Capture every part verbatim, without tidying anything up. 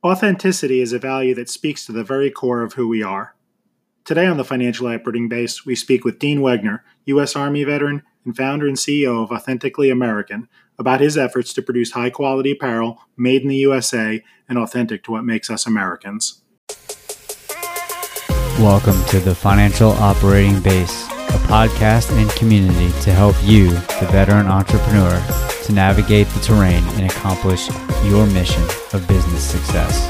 Authenticity is a value that speaks to the very core of who we are. Today on the Financial Operating Base, we speak with Dean Wegner, U S Army veteran and founder and C E O of Authentically American, about his efforts to produce high-quality apparel made in the U S A and authentic to what makes us Americans. Welcome to the Financial Operating Base, a podcast and community to help you, the veteran entrepreneur, to navigate the terrain and accomplish your mission of business success.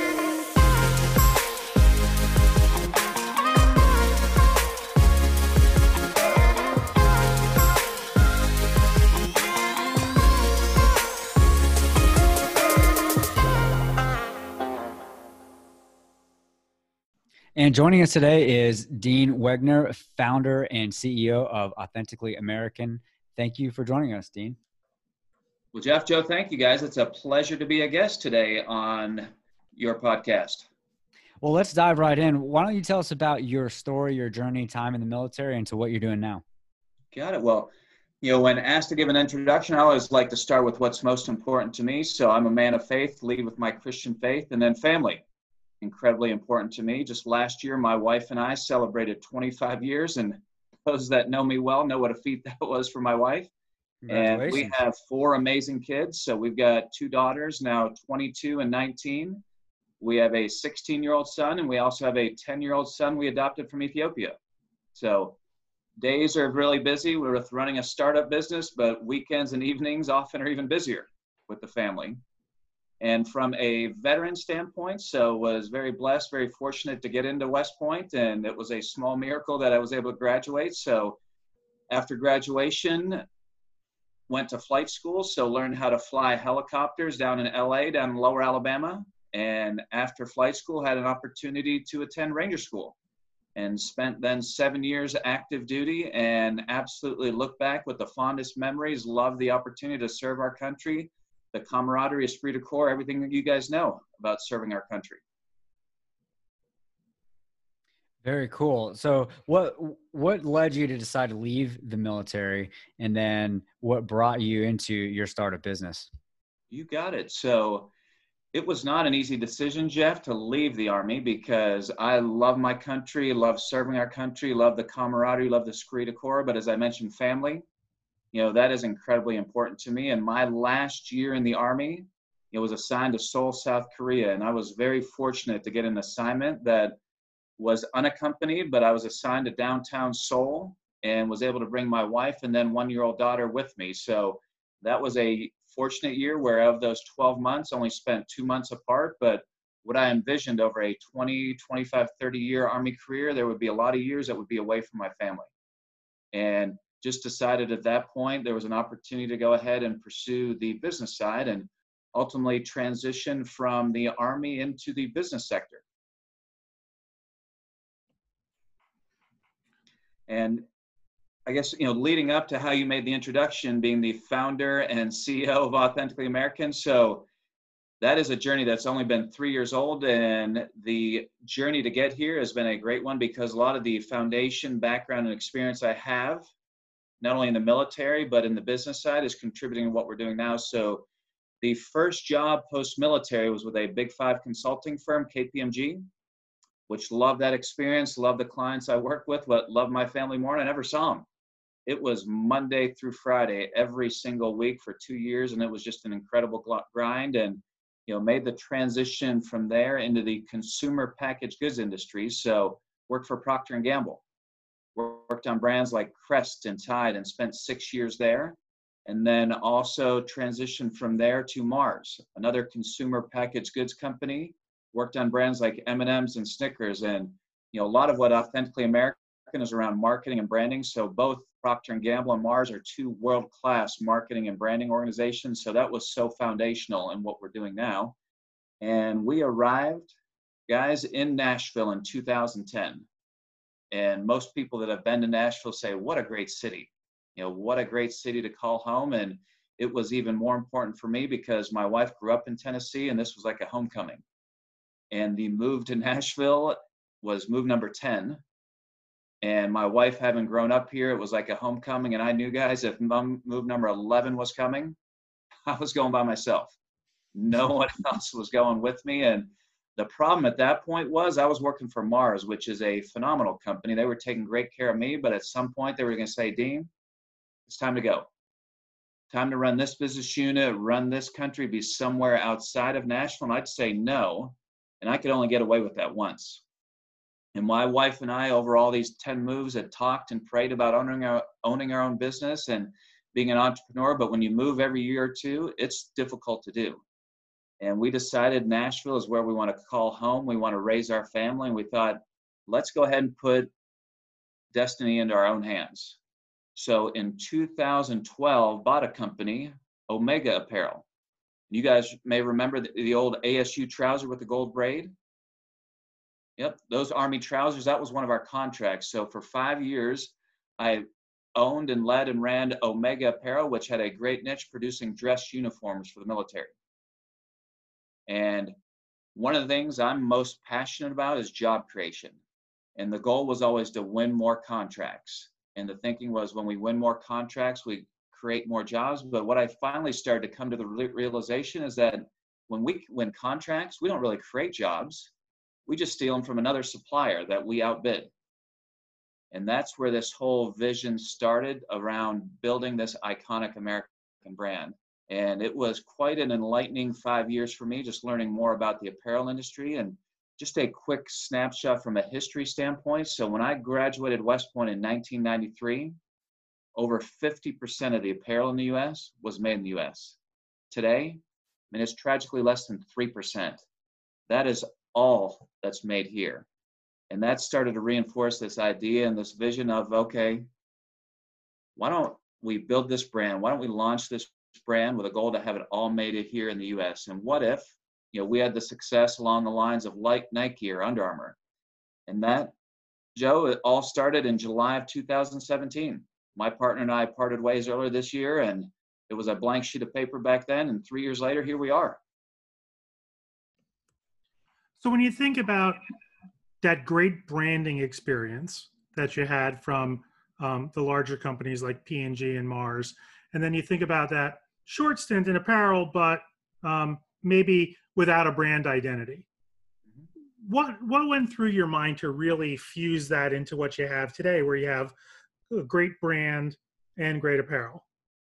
And joining us today is Dean Wegner, founder and C E O of Authentically American. Thank you for joining us, Dean. Well, Jeff, Joe, thank you guys. It's a pleasure to be a guest today on your podcast. Well, let's dive right in. Why don't you tell us about your story, your journey, time in the military, and to what you're doing now? Got it. Well, you know, when asked to give an introduction, I always like to start with what's most important to me. So I'm a man of faith, lead with my Christian faith, and then family. Incredibly important to me. Just last year, my wife and I celebrated twenty-five years, and those that know me well know what a feat that was for my wife. And we have four amazing kids. So we've got two daughters, now twenty-two and nineteen. We have a sixteen-year-old son, and we also have a ten-year-old son we adopted from Ethiopia. So days are really busy. We're with running a startup business, but weekends and evenings often are even busier with the family. And from a veteran standpoint, so was very blessed, very fortunate to get into West Point, and it was a small miracle that I was able to graduate. So after graduation, went to flight school, so learned how to fly helicopters down in L A, down in Lower Alabama. And after flight school, had an opportunity to attend Ranger School and spent then seven years active duty, and absolutely look back with the fondest memories. Love the opportunity to serve our country. The camaraderie, esprit de corps, everything that you guys know about serving our country. Very cool. So what what led you to decide to leave the military, and then what brought you into your startup business? You got it. So it was not an easy decision, Jeff, to leave the Army, because I love my country, love serving our country, love the camaraderie, love the esprit de corps. But as I mentioned, family, you know, that is incredibly important to me. And my last year in the Army, it was assigned to Seoul, South Korea. And I was very fortunate to get an assignment that was unaccompanied, but I was assigned to downtown Seoul and was able to bring my wife and then one-year-old daughter with me. So that was a fortunate year where of those twelve months, only spent two months apart. But what I envisioned over a twenty, twenty-five, thirty year Army career, there would be a lot of years that would be away from my family. And just decided at that point there was an opportunity to go ahead and pursue the business side and ultimately transition from the Army into the business sector. And I guess, you know, leading up to how you made the introduction, being the founder and C E O of Authentically American. So that is a journey that's only been three years old. And the journey to get here has been a great one, because a lot of the foundation, background, and experience I have, not only in the military, but in the business side, is contributing to what we're doing now. So the first job post-military was with a big five consulting firm, K P M G, which loved that experience, loved the clients I worked with, but loved my family more, and I never saw them. It was Monday through Friday, every single week for two years, and it was just an incredible grind. And, you know, made the transition from there into the consumer packaged goods industry. So worked for Procter and Gamble. Worked on brands like Crest and Tide, and spent six years there. And then also transitioned from there to Mars, another consumer packaged goods company. Worked on brands like M and M's and Snickers. And, you know, a lot of what Authentically American is around marketing and branding. So both Procter and Gamble and Mars are two world-class marketing and branding organizations. So that was so foundational in what we're doing now. And we arrived, guys, in Nashville in two thousand ten. And most people that have been to Nashville say, what a great city. You know, what a great city to call home. And it was even more important for me because my wife grew up in Tennessee, and this was like a homecoming. And the move to Nashville was move number ten. And my wife, having grown up here, it was like a homecoming. And I knew, guys, if move number eleven was coming, I was going by myself. No one else was going with me. And the problem at that point was I was working for Mars, which is a phenomenal company. They were taking great care of me, but at some point they were going to say, Dean, it's time to go. Time to run this business unit, run this country, be somewhere outside of Nashville. And I'd say no. And I could only get away with that once. And my wife and I, over all these ten moves, had talked and prayed about owning our, owning our own business and being an entrepreneur. But when you move every year or two, it's difficult to do. And we decided Nashville is where we want to call home. We want to raise our family. And we thought, let's go ahead and put destiny into our own hands. So in two thousand twelve, bought a company, Omega Apparel. You guys may remember the, the old A S U trouser with the gold braid. Yep, those Army trousers, that was one of our contracts. So for five years, I owned and led and ran Omega Apparel, which had a great niche producing dress uniforms for the military. And one of the things I'm most passionate about is job creation. And the goal was always to win more contracts. And the thinking was when we win more contracts, we create more jobs. But what I finally started to come to the realization is that when we win contracts, we don't really create jobs. We just steal them from another supplier that we outbid. And that's where this whole vision started around building this iconic American brand. And it was quite an enlightening five years for me, just learning more about the apparel industry. And just a quick snapshot from a history standpoint. So when I graduated West Point in nineteen ninety-three, over fifty percent of the apparel in the U S was made in the U S. Today, I mean, it's tragically less than three percent. That is all that's made here. And that started to reinforce this idea and this vision of, okay, why don't we build this brand? Why don't we launch this brand with a goal to have it all made here in the U S? And what if, you know, we had the success along the lines of like Nike or Under Armour? And that, Joe, it all started in July of two thousand seventeen. My partner and I parted ways earlier this year, and it was a blank sheet of paper back then. And three years later, here we are. So when you think about that great branding experience that you had from um, the larger companies like P and G and Mars, and then you think about that short stint in apparel, but um, maybe without a brand identity, what what went through your mind to really fuse that into what you have today, where you have a great brand and great apparel?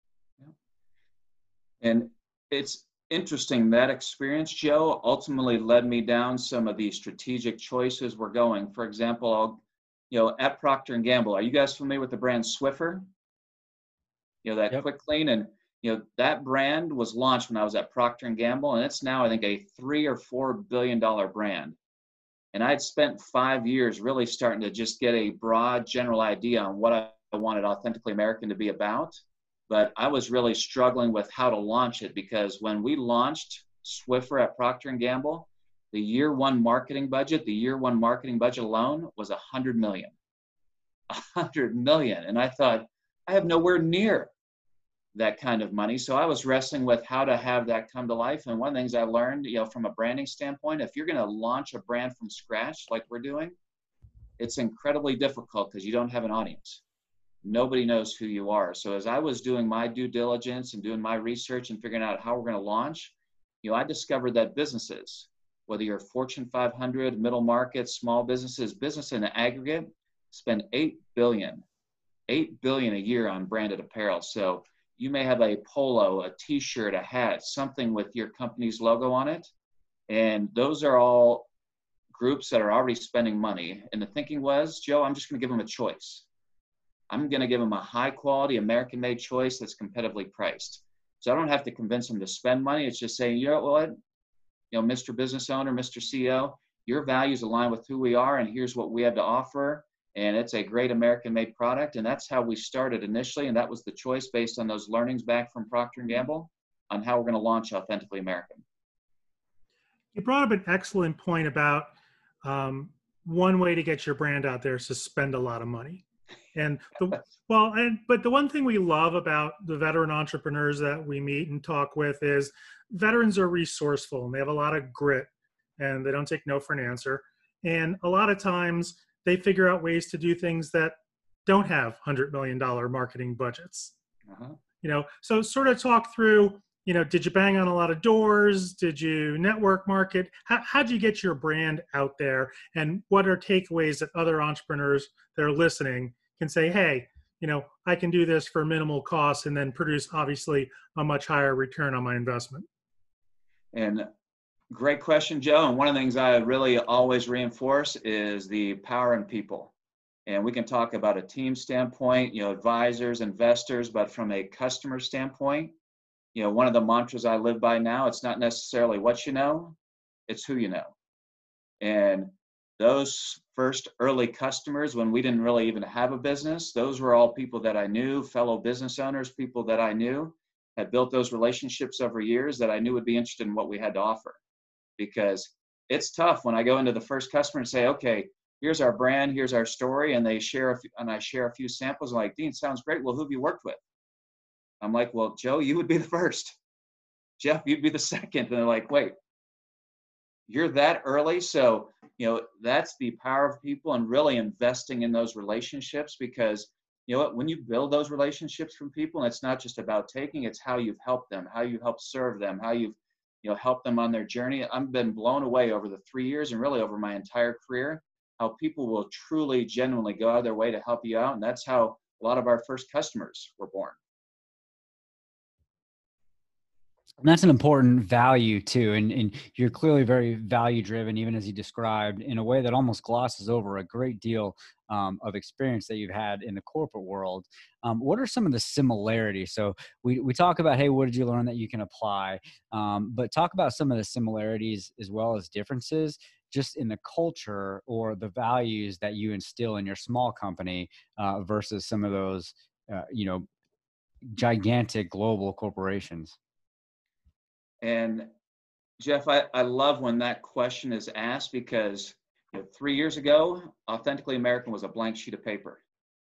And it's interesting, that experience, Joe, ultimately led me down some of the strategic choices we're going. For example, I'll, you know, at Procter and Gamble, are you guys familiar with the brand Swiffer? You know, that Yep. quick clean, and you know, that brand was launched when I was at Procter and Gamble, and it's now, I think, a three or four billion dollar brand. And I'd spent five years really starting to just get a broad general idea on what I wanted Authentically American to be about. But I was really struggling with how to launch it, because when we launched Swiffer at Procter and Gamble, the year one marketing budget, the year one marketing budget alone was a hundred million, a hundred million. And I thought, I have nowhere near that kind of money. So I was wrestling with how to have that come to life. And one of the things I learned, you know, from a branding standpoint, if you're going to launch a brand from scratch, like we're doing, it's incredibly difficult because you don't have an audience. Nobody knows who you are. So as I was doing my due diligence and doing my research and figuring out how we're going to launch, you know, I discovered that businesses, whether you're Fortune five hundred, middle market, small businesses, business in the aggregate, spend eight billion, eight billion a year on branded apparel. So you may have a polo, a t-shirt, a hat, something with your company's logo on it. And those are all groups that are already spending money. And the thinking was, Joe, I'm just going to give them a choice. I'm going to give them a high quality American-made choice that's competitively priced. So I don't have to convince them to spend money. It's just saying, you know what, you know, Mister Business Owner, Mister C E O, your values align with who we are, and here's what we have to offer. And it's a great American-made product. And that's how we started initially. And that was the choice based on those learnings back from Procter and Gamble on how we're going to launch Authentically American. You brought up an excellent point about um, one way to get your brand out there is to spend a lot of money. And the, well, and but the one thing we love about the veteran entrepreneurs that we meet and talk with is veterans are resourceful and they have a lot of grit and they don't take no for an answer. And a lot of times they figure out ways to do things that don't have one hundred million dollars marketing budgets. Uh-huh. You know, so sort of talk through you know, did you bang on a lot of doors? Did you network market? How how'd you get your brand out there? And what are takeaways that other entrepreneurs that are listening can say, hey, you know, I can do this for minimal cost and then produce obviously a much higher return on my investment? And great question, Joe. And one of the things I really always reinforce is the power in people. And we can talk about a team standpoint, you know, advisors, investors, but from a customer standpoint, you know, one of the mantras I live by now, it's not necessarily what you know, it's who you know. And those first early customers, when we didn't really even have a business, those were all people that I knew, fellow business owners, people that I knew, had built those relationships over years that I knew would be interested in what we had to offer. Because it's tough when I go into the first customer and say, okay, here's our brand, here's our story, and they share a few, and I share a few samples. I'm like, Dean, sounds great. Well, who have you worked with? I'm like, well, Joe, you would be the first. Jeff, you'd be the second. And they're like, wait, you're that early? So, you know, that's the power of people and really investing in those relationships, because, you know what, when you build those relationships from people, and it's not just about taking, it's how you've helped them, how you help serve them, how you've, you know, helped them on their journey. I've been blown away over the three years and really over my entire career, how people will truly, genuinely go out of their way to help you out. And that's how a lot of our first customers were born. And that's an important value too. And, and you're clearly very value driven, even as you described, in a way that almost glosses over a great deal um, of experience that you've had in the corporate world. Um, what are some of the similarities? So we, we talk about, hey, what did you learn that you can apply? Um, but talk about some of the similarities as well as differences just in the culture or the values that you instill in your small company uh, versus some of those, uh, you know, gigantic global corporations. And Jeff, I, I love when that question is asked, because you know, three years ago, Authentically American was a blank sheet of paper.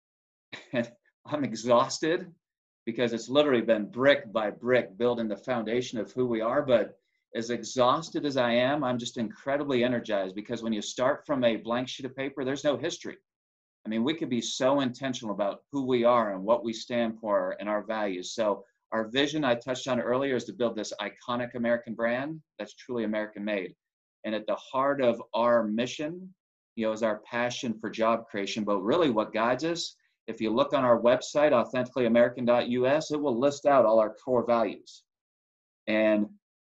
And I'm exhausted because it's literally been brick by brick building the foundation of who we are. But as exhausted as I am, I'm just incredibly energized, because when you start from a blank sheet of paper, there's no history. I mean, we could be so intentional about who we are and what we stand for and our values. So our vision, I touched on earlier, is to build this iconic American brand that's truly American made. And at the heart of our mission, you know, is our passion for job creation. But really what guides us, if you look on our website, authentically american dot U S, it will list out all our core values. And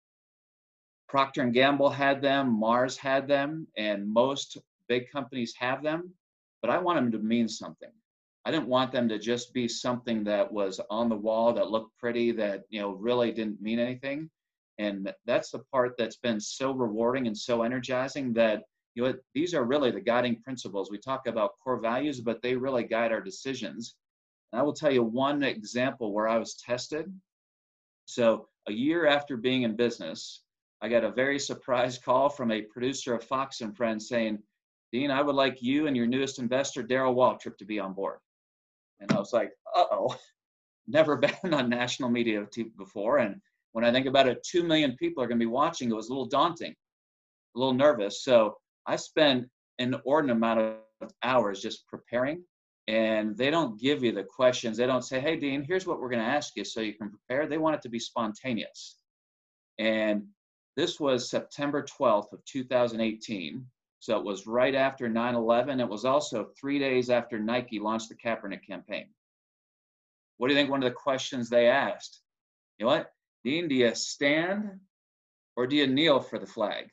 Procter and Gamble had them, Mars had them, and most big companies have them. But I want them to mean something. I didn't want them to just be something that was on the wall, that looked pretty, that, you know, really didn't mean anything. And that's the part that's been so rewarding and so energizing, that, you know, these are really the guiding principles. We talk about core values, but they really guide our decisions. And I will tell you one example where I was tested. So a year after being in business, I got a very surprise call from a producer of Fox and Friends saying, Dean, I would like you and your newest investor, Darrell Waltrip, to be on board. And I was like, uh-oh, never been on national media T V before. And when I think about it, two million people are going to be watching, it was a little daunting, a little nervous. So I spent an inordinate amount of hours just preparing. And they don't give you the questions. They don't say, hey, Dean, here's what we're going to ask you so you can prepare. They want it to be spontaneous. And this was September twelfth of two thousand eighteen. So it was right after nine eleven. It was also three days after Nike launched the Kaepernick campaign. What do you think one of the questions they asked? You know what, Dean, do you stand or do you kneel for the flag?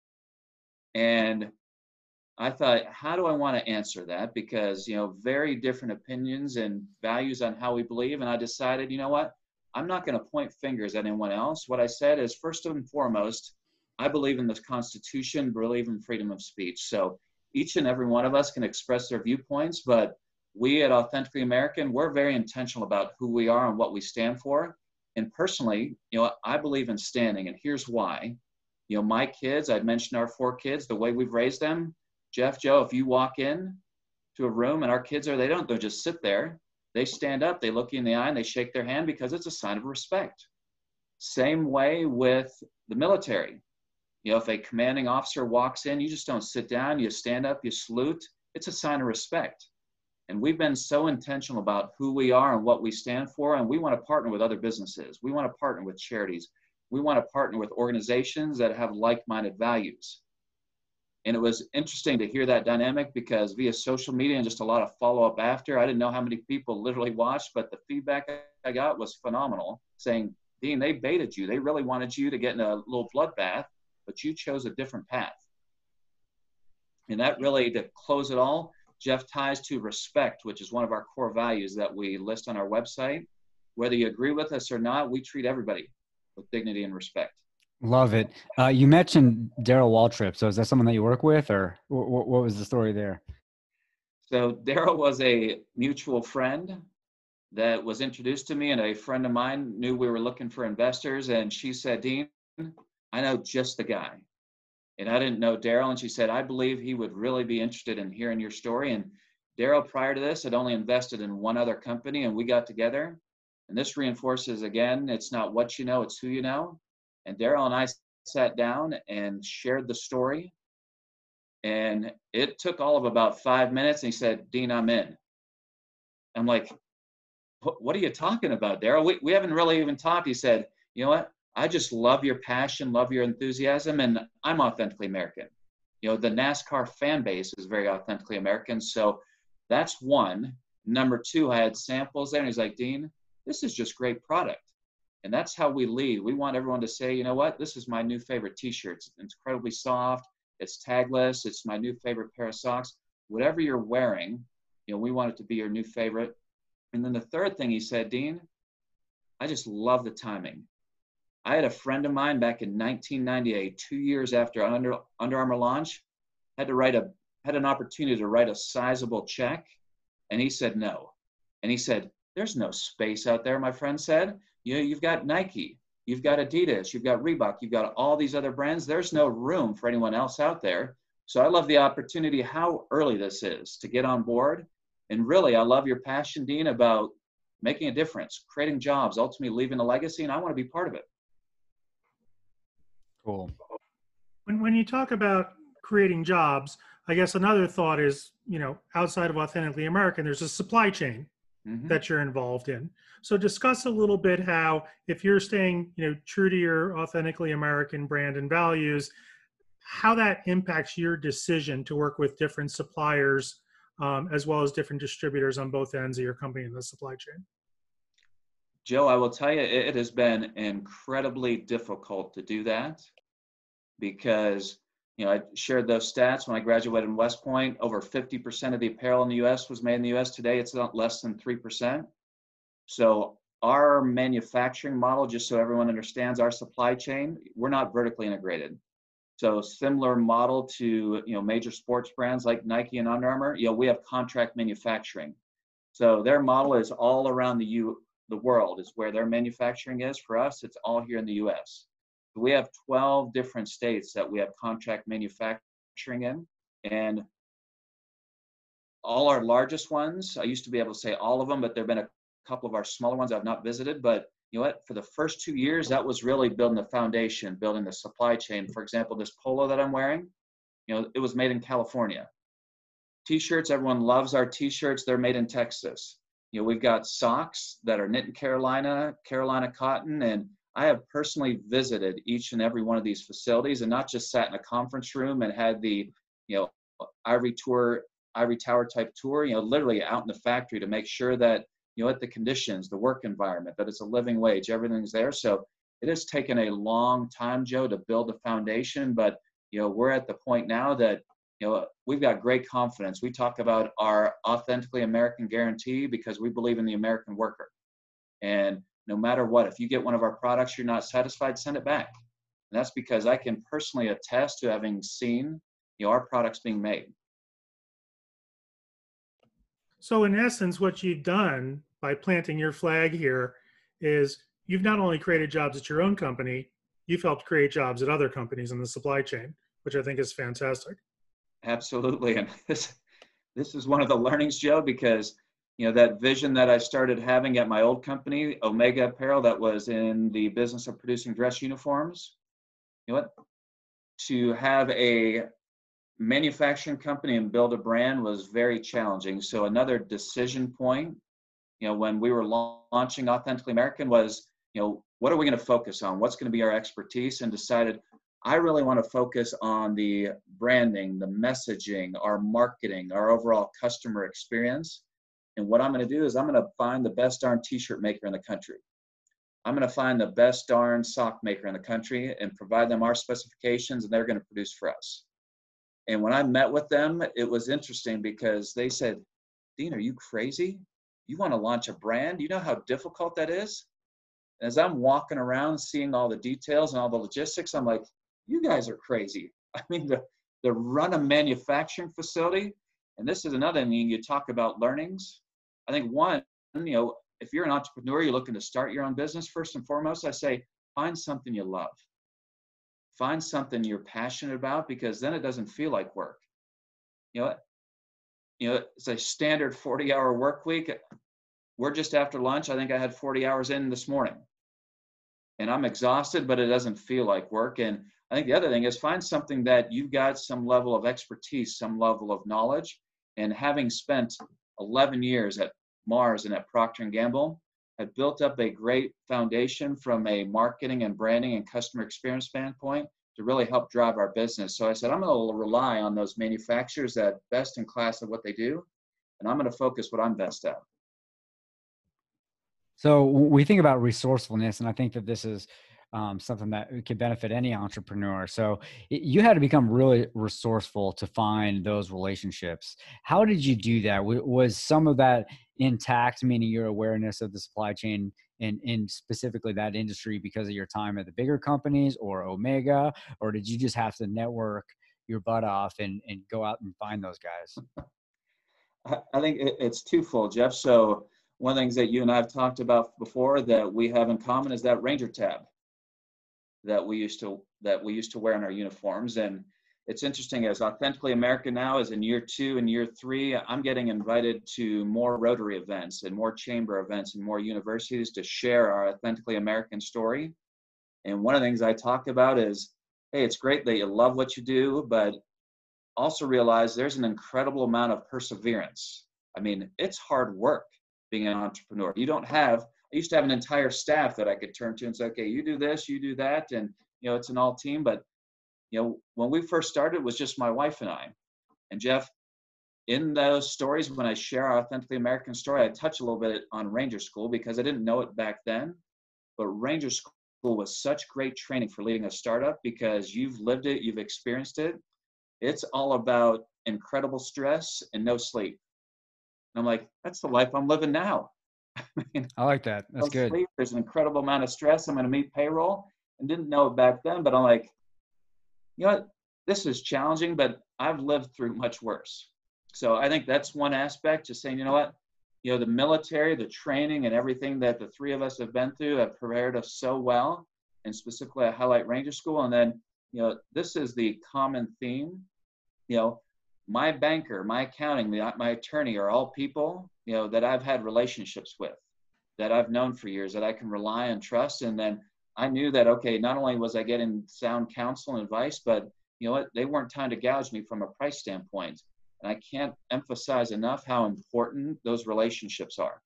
And I thought, how do I want to answer that? Because, you know, very different opinions and values on how we believe. And I decided, you know what, I'm not going to point fingers at anyone else. What I said is, first and foremost, I believe in the Constitution, believe in freedom of speech. So each and every one of us can express their viewpoints, but we at Authentically American, we're very intentional about who we are and what we stand for. And personally, you know, I believe in standing, and here's why. You know, my kids, I'd mentioned our four kids, the way we've raised them. Jeff, Joe, if you walk in to a room and our kids are, they don't, they'll just sit there. They stand up, they look you in the eye, and they shake their hand because it's a sign of respect. Same way with the military. You know, if a commanding officer walks in, you just don't sit down, you stand up, you salute. It's a sign of respect. And we've been so intentional about who we are and what we stand for. And we want to partner with other businesses. We want to partner with charities. We want to partner with organizations that have like-minded values. And it was interesting to hear that dynamic because via social media and just a lot of follow-up after, I didn't know how many people literally watched, but the feedback I got was phenomenal, saying, Dean, they baited you. They really wanted you to get in a little bloodbath, but you chose a different path. And that really, to close it all, Jeff, ties to respect, which is one of our core values that we list on our website. Whether you agree with us or not, we treat everybody with dignity and respect. Love it. Uh, you mentioned Daryl Waltrip. So is that someone that you work with, or what, what was the story there? So Daryl was a mutual friend that was introduced to me, and a friend of mine knew we were looking for investors. And she said, Dean, I know just the guy. And I didn't know Daryl. And she said, I believe he would really be interested in hearing your story. And Daryl, prior to this, had only invested in one other company, and we got together. And this reinforces, again, it's not what you know, it's who you know. And Daryl and I sat down and shared the story. And it took all of about five minutes. And he said, Dean, I'm in. I'm like, what are you talking about, Daryl? We, we haven't really even talked. He said, you know what? I just love your passion, love your enthusiasm, and I'm authentically American. You know, the NASCAR fan base is very authentically American. So that's one. Number two, I had samples there, and he's like, Dean, this is just great product. And that's how we lead. We want everyone to say, you know what, this is my new favorite t-shirt. It's incredibly soft. It's tagless. It's my new favorite pair of socks. Whatever you're wearing, you know, we want it to be your new favorite. And then the third thing he said, Dean, I just love the timing. I had a friend of mine back in nineteen ninety-eight, two years after Under, Under Armour launch, had to write a, had an opportunity to write a sizable check. And he said, no. And he said, there's no space out there, my friend said. You know, you've got Nike, you've got Adidas, you've got Reebok, you've got all these other brands. There's no room for anyone else out there. So I love the opportunity, how early this is to get on board. And really, I love your passion, Dean, about making a difference, creating jobs, ultimately leaving a legacy, and I want to be part of it. Cool. When, when you talk about creating jobs, I guess another thought is, you know, outside of Authentically American, there's a supply chain mm-hmm. that you're involved in. So discuss a little bit how, if you're staying, you know, true to your Authentically American brand and values, how that impacts your decision to work with different suppliers, um, as well as different distributors on both ends of your company in the supply chain. Joe, I will tell you, it has been incredibly difficult to do that because, you know, I shared those stats when I graduated in West Point. Over fifty percent of the apparel in the U S was made in the U S. Today, it's not less than three percent. So our manufacturing model, just so everyone understands our supply chain, we're not vertically integrated. So similar model to, you know, major sports brands like Nike and Under Armour, you know, we have contract manufacturing. So their model is all around the U, the world is where their manufacturing is. For us, it's all here in the U S. So we have twelve different states that we have contract manufacturing in. And all our largest ones, I used to be able to say all of them, but there have been a couple of our smaller ones I've not visited. But you know what, for the first two years, that was really building the foundation, building the supply chain. For example, this polo that I'm wearing, you know, it was made in California. T-shirts, everyone loves our T-shirts. They're made in Texas. You know, we've got socks that are knit in Carolina, Carolina cotton, and I have personally visited each and every one of these facilities and not just sat in a conference room and had the, you know, ivory tour, ivory tower type tour, you know, literally out in the factory to make sure that, you know, at the conditions, the work environment, that it's a living wage, everything's there. So it has taken a long time, Joe, to build the foundation, but, you know, we're at the point now that, you know, we've got great confidence. We talk about our Authentically American guarantee because we believe in the American worker. And no matter what, if you get one of our products, you're not satisfied, send it back. And that's because I can personally attest to having seen, you know, our products being made. So in essence, what you've done by planting your flag here is you've not only created jobs at your own company, you've helped create jobs at other companies in the supply chain, which I think is fantastic. Absolutely. And this, this is one of the learnings, Joe, because, you know, that vision that I started having at my old company, Omega Apparel, that was in the business of producing dress uniforms, you know what, to have a manufacturing company and build a brand was very challenging. So another decision point, you know, when we were launching Authentically American was, you know, what are we going to focus on? What's going to be our expertise? And decided I really want to focus on the branding, the messaging, our marketing, our overall customer experience. And what I'm going to do is I'm going to find the best darn t-shirt maker in the country. I'm going to find the best darn sock maker in the country and provide them our specifications, and they're going to produce for us. And when I met with them, it was interesting because they said, Dean, are you crazy? You want to launch a brand? You know how difficult that is? And as I'm walking around seeing all the details and all the logistics, I'm like, you guys are crazy. I mean, to, to run a manufacturing facility, and this is another thing, you talk about learnings. I think one, you know, if you're an entrepreneur, you're looking to start your own business, first and foremost, I say, find something you love. Find something you're passionate about, because then it doesn't feel like work. You know, you know, it's a standard forty hour work week. We're just after lunch. I think I had forty hours in this morning. And I'm exhausted, but it doesn't feel like work. And I think the other thing is find something that you've got some level of expertise, some level of knowledge. And having spent eleven years at Mars and at Procter and Gamble, I've built up a great foundation from a marketing and branding and customer experience standpoint to really help drive our business. So I said, I'm going to rely on those manufacturers that best in class at what they do, and I'm going to focus what I'm best at. So we think about resourcefulness, and I think that this is um, something that could benefit any entrepreneur. So you had to become really resourceful to find those relationships. How did you do that? Was some of that intact, meaning your awareness of the supply chain and in specifically that industry because of your time at the bigger companies or Omega, or did you just have to network your butt off and, and go out and find those guys? I think it's twofold, Jeff. So one of the things that you and I have talked about before that we have in common is that Ranger tab that we used to that we used to wear in our uniforms. And it's interesting, as Authentically American now is in year two and year three, I'm getting invited to more Rotary events and more chamber events and more universities to share our Authentically American story. And one of the things I talk about is, hey, it's great that you love what you do, but also realize there's an incredible amount of perseverance. I mean, it's hard work being an entrepreneur. You don't have, I used to have an entire staff that I could turn to and say, okay, you do this, you do that. And, you know, it's an all team. But, you know, when we first started, it was just my wife and I. And Jeff, in those stories, when I share our Authentically American story, I touch a little bit on Ranger School because I didn't know it back then. But Ranger School was such great training for leading a startup because you've lived it, you've experienced it. It's all about incredible stress and no sleep. And I'm like, that's the life I'm living now. I mean, I like that. That's no good. Sleep, there's an incredible amount of stress. I'm going to meet payroll and didn't know it back then, but I'm like, you know what? This is challenging, but I've lived through much worse. So I think that's one aspect, just saying, you know what? You know, the military, the training and everything that the three of us have been through have prepared us so well. And specifically, I highlight Ranger School. And then, you know, this is the common theme. You know, my banker, my accounting, my attorney are all people, you know, that I've had relationships with, that I've known for years, that I can rely and trust. And then I knew that, okay, not only was I getting sound counsel and advice, but you know what, they weren't trying to gouge me from a price standpoint. And I can't emphasize enough how important those relationships are.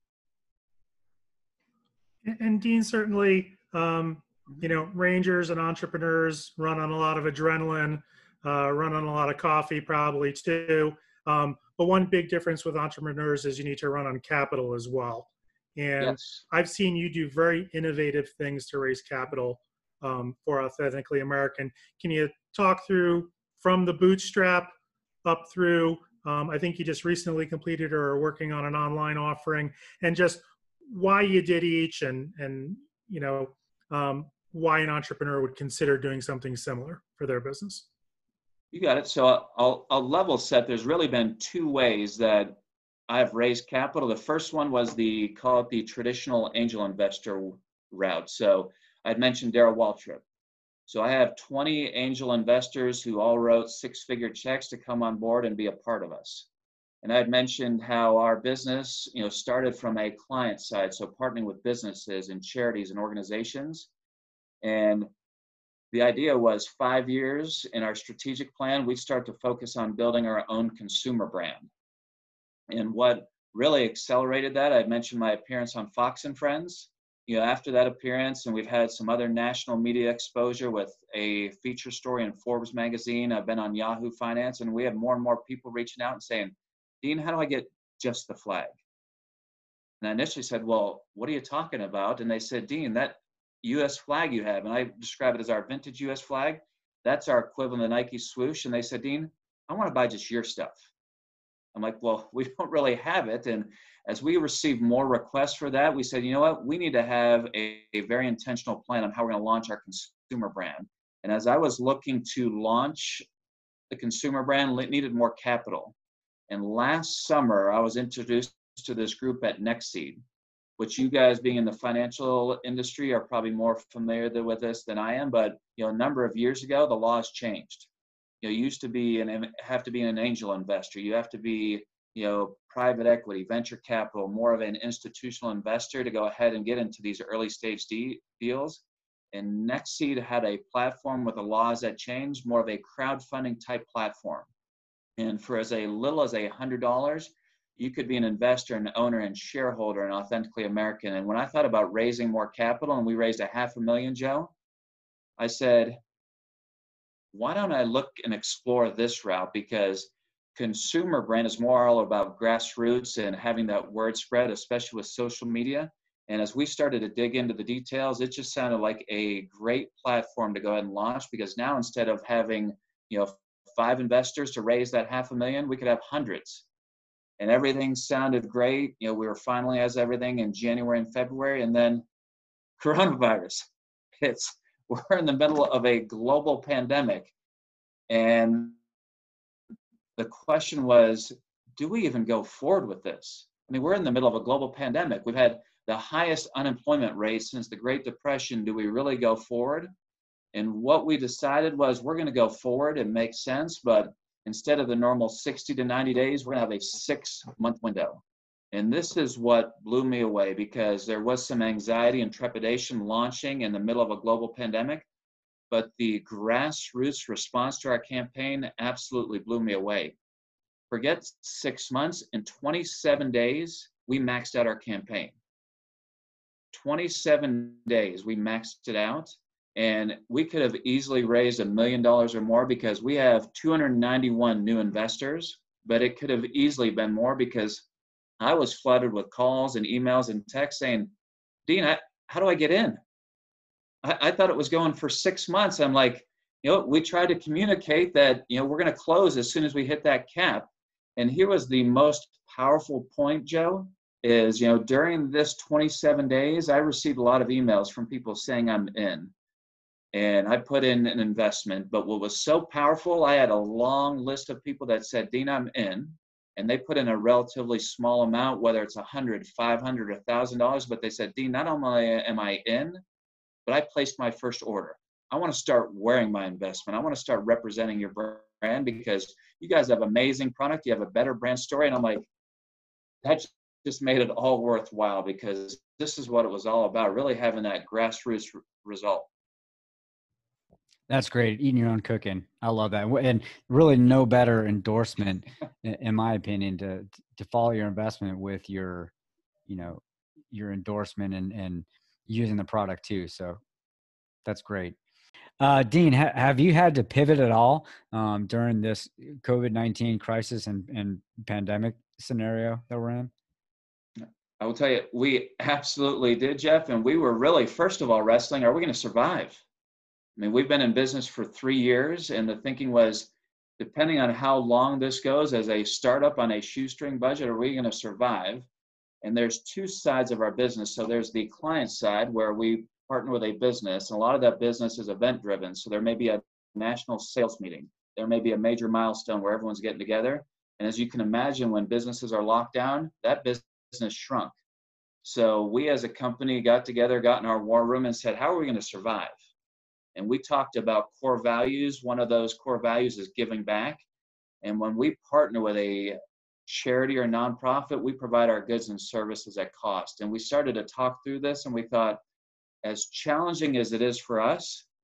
And, and Dean, certainly, um, you know, Rangers and entrepreneurs run on a lot of adrenaline, uh, run on a lot of coffee probably too. Um, but one big difference with entrepreneurs is you need to run on capital as well. And Yes. I've seen you do very innovative things to raise capital um, for Authentically American. Can you talk through from the bootstrap up through, um, I think you just recently completed or are working on an online offering, and just why you did each and, and you know, um, why an entrepreneur would consider doing something similar for their business? You got it. So I'll, I'll level set. There's really been two ways that I've raised capital. The first one was the, call it the traditional angel investor route. So I'd mentioned Darrell Waltrip. So I have twenty angel investors who all wrote six-figure checks to come on board and be a part of us. And I'd mentioned how our business, you know, started from a client side, so partnering with businesses and charities and organizations. And the idea was five years in our strategic plan, we'd start to focus on building our own consumer brand. And what really accelerated that, I mentioned my appearance on Fox and Friends. You know, after that appearance, and we've had some other national media exposure with a feature story in Forbes magazine. I've been on Yahoo Finance, and we have more and more people reaching out and saying, Dean, how do I get just the flag? And I initially said, well, what are you talking about? And they said, Dean, that U S flag you have, and I describe it as our vintage U S flag, that's our equivalent of Nike swoosh. And they said, Dean, I want to buy just your stuff. I'm like, well, we don't really have it. And as we received more requests for that, we said, you know what, we need to have a, a very intentional plan on how we're going to launch our consumer brand. And as I was looking to launch the consumer brand, it needed more capital. And last summer, I was introduced to this group at Nextseed, which you guys being in the financial industry are probably more familiar with this than I am. But you know, a number of years ago, the laws changed. You know, you used to be and have to be an angel investor. You have to be, you know, private equity, venture capital, more of an institutional investor to go ahead and get into these early stage de- deals. And Nextseed had a platform with the laws that changed, more of a crowdfunding type platform. And for as a little as a hundred dollars, you could be an investor, an owner, and shareholder in Authentically American. And when I thought about raising more capital, and we raised a half a million, Joe, I said, why don't I look and explore this route? Because consumer brand is more all about grassroots and having that word spread, especially with social media. And as we started to dig into the details, it just sounded like a great platform to go ahead and launch, because now instead of having, you know, five investors to raise that half a million, we could have hundreds. And everything sounded great. You know, we were finalizing everything in January and February, and then coronavirus hits. We're in the middle of a global pandemic. And the question was, do we even go forward with this? I mean, we're in the middle of a global pandemic. We've had the highest unemployment rate since the Great Depression. Do we really go forward? And what we decided was we're going to go forward. It makes sense, but instead of the normal sixty to ninety days, we're going to have a six month window. And this is what blew me away, because there was some anxiety and trepidation launching in the middle of a global pandemic, but the grassroots response to our campaign absolutely blew me away. Forget six months, in twenty-seven days, we maxed out our campaign. twenty-seven days, we maxed it out. And we could have easily raised a million dollars or more, because we have two hundred ninety-one new investors, but it could have easily been more, because I was flooded with calls and emails and texts saying, Dean, I, how do I get in? I, I thought it was going for six months. I'm like, you know, we tried to communicate that, you know, we're going to close as soon as we hit that cap. And here was the most powerful point, Joe, is, you know, during this twenty-seven days, I received a lot of emails from people saying I'm in. And I put in an investment, but what was so powerful, I had a long list of people that said, Dean, I'm in. And they put in a relatively small amount, whether it's a hundred, five hundred, a thousand dollars, but they said, Dean, not only am I in, but I placed my first order. I want to start wearing my investment. I want to start representing your brand, because you guys have amazing product. You have a better brand story. And I'm like, that just made it all worthwhile, because this is what it was all about, really having that grassroots r- result. That's great. Eating your own cooking. I love that. And really no better endorsement, in my opinion, to, to follow your investment with your, you know, your endorsement and, and using the product too. So that's great. Uh, Dean, ha- have you had to pivot at all um, during this COVID nineteen crisis and, and pandemic scenario that we're in? I will tell you, we absolutely did, Jeff. And we were really, first of all, wrestling, are we going to survive? I mean, we've been in business for three years, and the thinking was, depending on how long this goes, as a startup on a shoestring budget, are we going to survive? And there's two sides of our business. So there's the client side, where we partner with a business, and a lot of that business is event driven. So there may be a national sales meeting. There may be a major milestone where everyone's getting together. And as you can imagine, when businesses are locked down, that business shrunk. So we as a company got together, got in our war room and said, how are we going to survive? And we talked about core values. One of those core values is giving back. And when we partner with a charity or nonprofit, we provide our goods and services at cost. And we started to talk through this, and we thought, as challenging as it is for us,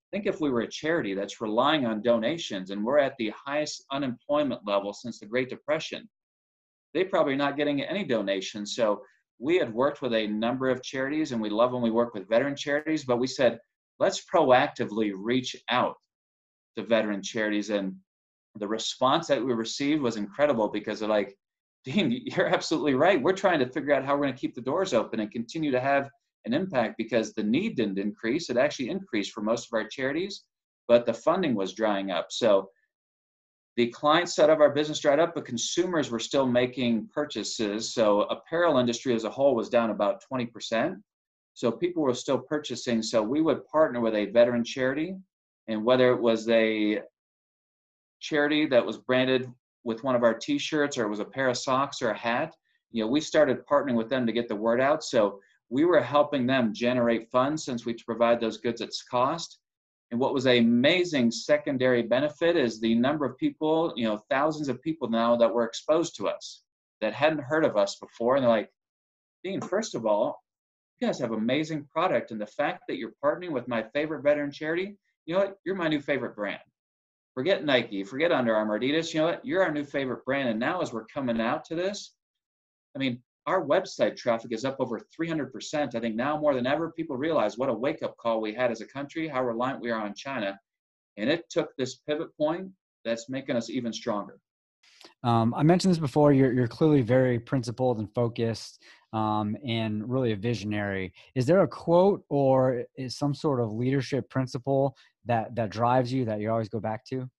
think if we were a charity that's relying on donations and we're at the highest unemployment level since the Great Depression, they probably are not getting any donations. So we had worked with a number of charities, and we love when we work with veteran charities, but we said, let's proactively reach out to veteran charities. And the response that we received was incredible, because they're like, Dean, you're absolutely right. We're trying to figure out how we're going to keep the doors open and continue to have an impact, because the need didn't increase. It actually increased for most of our charities, but the funding was drying up. So the client side of our business dried up, but consumers were still making purchases. So apparel industry as a whole was down about twenty percent. So people were still purchasing. So we would partner with a veteran charity, and whether it was a charity that was branded with one of our t-shirts, or it was a pair of socks or a hat, you know, we started partnering with them to get the word out. So we were helping them generate funds, since we provide those goods at cost. And what was an amazing secondary benefit is the number of people, you know, thousands of people now that were exposed to us that hadn't heard of us before. And they're like, Dean, first of all, you guys have amazing product. And the fact that you're partnering with my favorite veteran charity, you know what, you're my new favorite brand. Forget Nike, forget Under Armour, Adidas, you know what, you're our new favorite brand. And now as we're coming out to this, I mean, our website traffic is up over three hundred percent. I think now more than ever, people realize what a wake-up call we had as a country, how reliant we are on China. And it took this pivot point that's making us even stronger. Um, I mentioned this before, you're, you're clearly very principled and focused, um, and really a visionary. Is there a quote or is some sort of leadership principle that, that drives you, that you always go back to?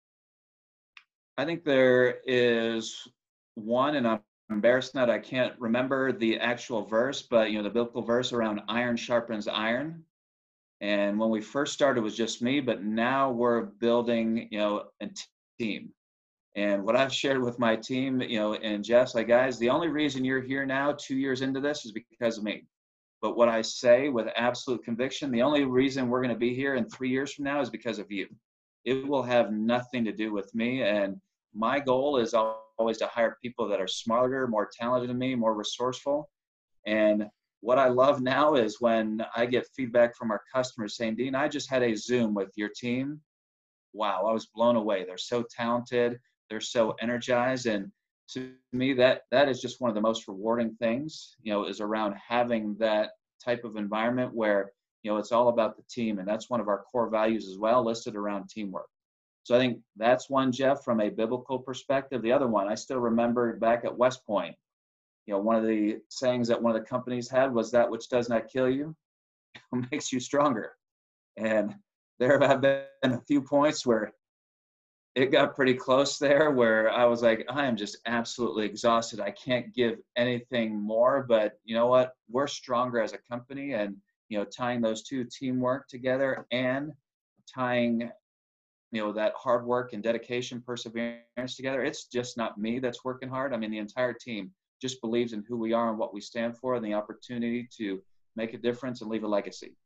I think there is one, and I'm embarrassed that I can't remember the actual verse, but you know, the biblical verse around iron sharpens iron. And when we first started, it was just me, but now we're building, you know, a team. And what I've shared with my team, you know, and Jeff's like, guys, the only reason you're here now, two years into this, is because of me. But what I say with absolute conviction, the only reason we're going to be here in three years from now is because of you. It will have nothing to do with me. And my goal is always to hire people that are smarter, more talented than me, more resourceful. And what I love now is when I get feedback from our customers saying, Dean, I just had a Zoom with your team. Wow, I was blown away. They're so talented. They're so energized. And to me, that that is just one of the most rewarding things, you know, is around having that type of environment where, you know, it's all about the team. And that's one of our core values as well, listed around teamwork. So I think that's one, Jeff, from a biblical perspective. The other one, I still remember back at West Point, you know, one of the sayings that one of the companies had was, that which does not kill you makes you stronger. And there have been a few points where it got pretty close there, where I was like, I am just absolutely exhausted. I can't give anything more, but you know what? We're stronger as a company. And, you know, tying those two, teamwork together, and tying, you know, that hard work and dedication, perseverance together. It's just not me that's working hard. I mean, the entire team just believes in who we are and what we stand for, and the opportunity to make a difference and leave a legacy.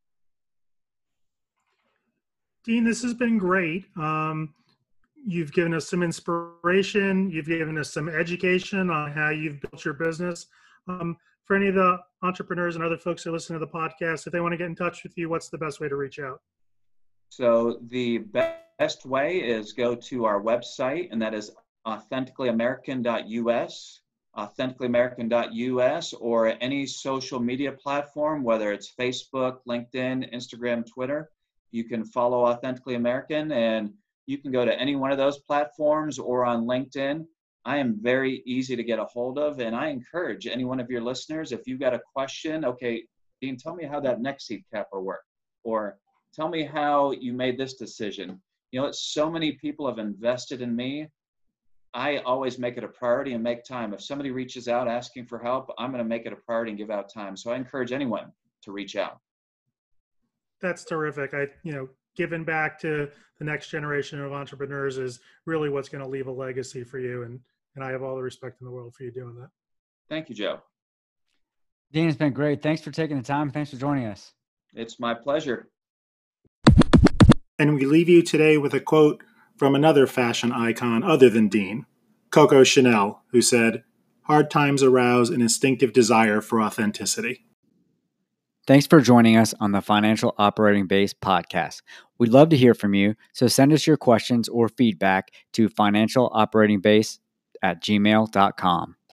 Dean, this has been great. Um, You've given us some inspiration. You've given us some education on how you've built your business. Um, for any of the entrepreneurs and other folks who listen to the podcast, if they want to get in touch with you, what's the best way to reach out? So the best way is go to our website, and that is authentically american dot U S, authentically american dot U S, or any social media platform, whether it's Facebook, LinkedIn, Instagram, Twitter. You can follow Authentically American, and you can go to any one of those platforms or on LinkedIn. I am very easy to get a hold of, and I encourage any one of your listeners, if you've got a question, okay, Dean, tell me how that next seed cap will work, or tell me how you made this decision. You know, so many people have invested in me. I always make it a priority and make time. If somebody reaches out asking for help, I'm going to make it a priority and give out time. So I encourage anyone to reach out. That's terrific. I, you know, giving back to the next generation of entrepreneurs is really what's going to leave a legacy for you. And, and I have all the respect in the world for you doing that. Thank you, Joe. Dean, it's been great. Thanks for taking the time. Thanks for joining us. It's my pleasure. And we leave you today with a quote from another fashion icon other than Dean, Coco Chanel, who said, "Hard times arouse an instinctive desire for authenticity." Thanks for joining us on the Financial Operating Base podcast. We'd love to hear from you, so send us your questions or feedback to financialoperatingbase at gmail dot com.